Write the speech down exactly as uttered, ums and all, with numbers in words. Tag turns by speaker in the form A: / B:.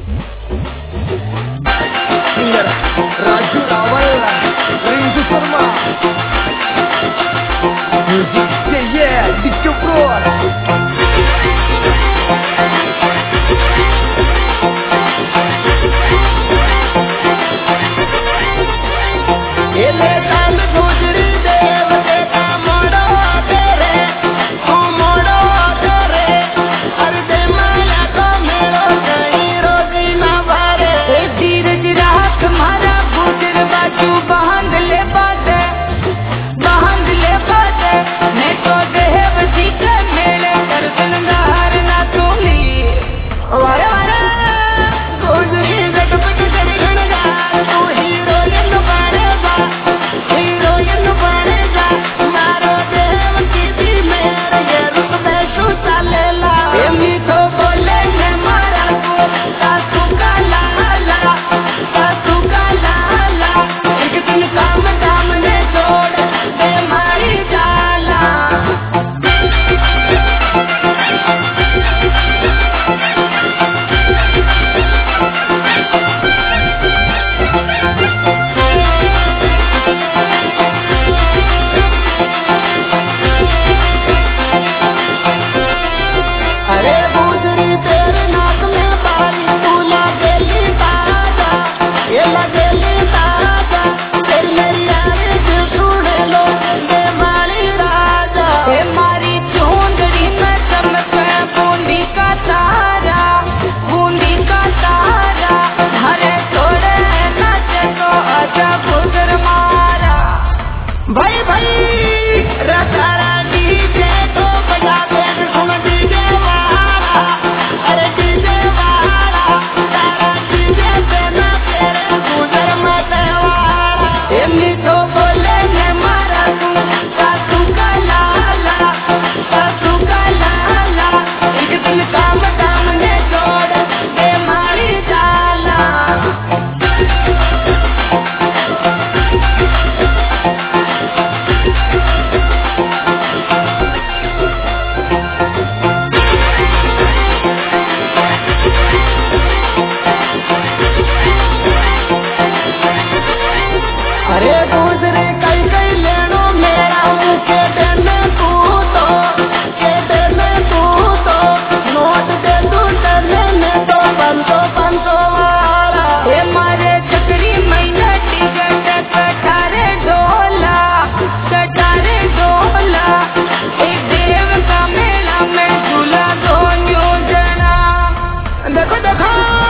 A: Singer Raju Rawal, Rinku Sharma, music चाहिए डिक्चो pro. भाई भाई रसारा डीजे तो बजा दे सुन डीजे वाला, अरे डीजे वाला सारा डीजे पे ना तेरे गुजर मत वाला। एमनी तो बोले ने मारा तू सासू का लाला, सासू का लाला, एक दिन काम काम ने छोड़ दे मारी जाला। अरे दूसरे कई कई लेनो मेरा मुँह के देने तू तो, के देने तू तो, नोट दे तू देने तो पंचो पंचो वाला। ये मारे चक्री महीना टिकट कटारे ढोला, कटारे ढोला, एक देव का मेला में झूला दो न्यू जना। देखो देखो